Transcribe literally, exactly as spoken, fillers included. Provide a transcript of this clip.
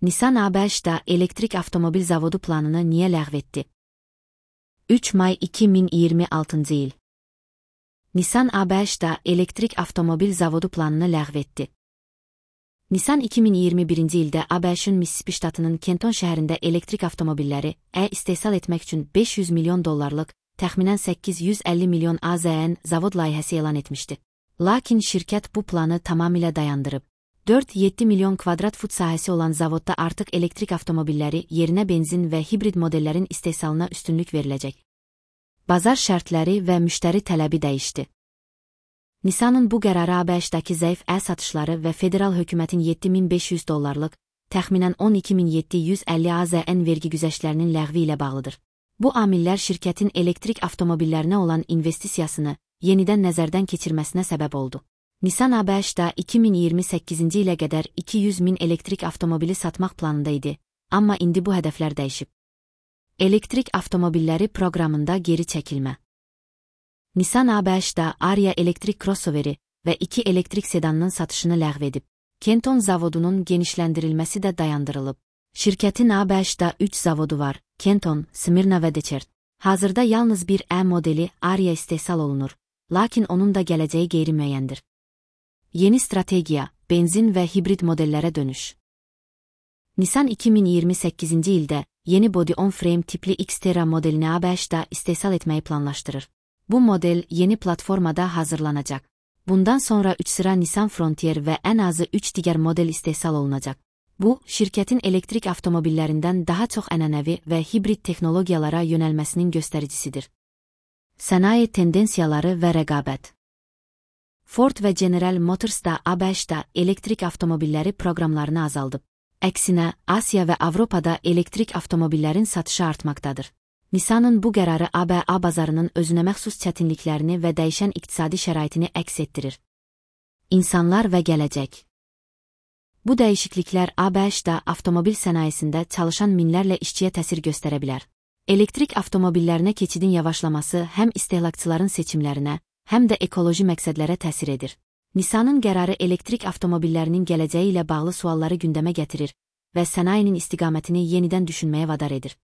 Nissan A B Ş'da elektrik avtomobil zavodu planını niye ləğv etdi? üç may iki min iyirmi altıncı il. Nissan A B Ş'da elektrik avtomobil zavodu planını ləğv etdi. Nissan iki min iyirmi birinci ildə A B Ş'ın Mississippi ştatının Kenton şəhərində elektrik avtomobilləri E istehsal etmək üçün beş yüz milyon dollarlıq, təxminən səkkiz yüz əlli milyon A Z N zavod layihəsi elan etmişdi. Lakin şirkət bu planı tamamilə dayandırıb. dörd yeddi milyon kvadrat fut sahəsi olan zavodda artıq elektrik avtomobilləri yerinə benzin və hibrid modellərin istehsalına üstünlük veriləcək. Bazar şərtləri və müştəri tələbi dəyişdi. Nissanın bu qərarı A B Ş'dakı zəif əl satışları və federal hökumətin yeddi min beş yüz dollarlıq, təxminən on iki min yeddi yüz əlli A Z N vergi güzəştlərinin ləğvi ilə bağlıdır. Bu amillər şirkətin elektrik avtomobillərinə olan investisiyasını yenidən nəzərdən keçirməsinə səbəb oldu. Nissan A B Ş'da iki min iyirmi səkkizinci ilə qədər iki yüz min elektrik avtomobili satmaq planında idi, amma indi bu hədəflər dəyişib. Elektrik avtomobilləri proqramında geri çəkilmə. Nissan A B Ş'da Ariya elektrik crossoveri və iki elektrik sedanının satışını ləğv edib. Kenton zavodunun genişləndirilməsi də dayandırılıb. Şirkətin A B Ş'da üç zavodu var: Kenton, Smyrna və Detroit. Hazırda yalnız bir E modeli Ariya istehsal olunur, lakin onun da gələcəyi qeyri-müəyyəndir. Yeni strategiya, benzin və hibrid modellərə dönüş. Nissan iki min iyirmi səkkizinci ildə yeni body on frame tipli Xterra modelini A B Ş'da istehsal etməyi planlaşdırır. Bu model yeni platformada hazırlanacaq. Bundan sonra üç sıra Nissan Frontier və ən azı üç digər model istehsal olunacaq. Bu, şirkətin elektrik avtomobillərindən daha çox ənənəvi və hibrid texnologiyalara yönəlməsinin göstəricisidir. Sənaye tendensiyaları və rəqabət. Ford və General Motors da A B Ş'da elektrik avtomobilləri proqramlarını azaldıb. Əksinə, Asiya və Avropada elektrik avtomobillərin satışı artmaqdadır. Nissanın bu qərarı A B A bazarının özünəməxsus çətinliklərini və dəyişən iqtisadi şəraitini əks etdirir. İnsanlar və gələcək. Bu dəyişikliklər A B Ş'da avtomobil sənayesində çalışan minlərlə işçiyə təsir göstərə bilər. Elektrik avtomobillərinə keçidin yavaşlaması həm istehlakçıların seçimlərinə, həm də ekoloji məqsədlərə təsir edir. Nissanın qərarı elektrik avtomobillərinin gələcəyi ilə bağlı sualları gündəmə gətirir və sənayenin istiqamətini yenidən düşünməyə vadar edir.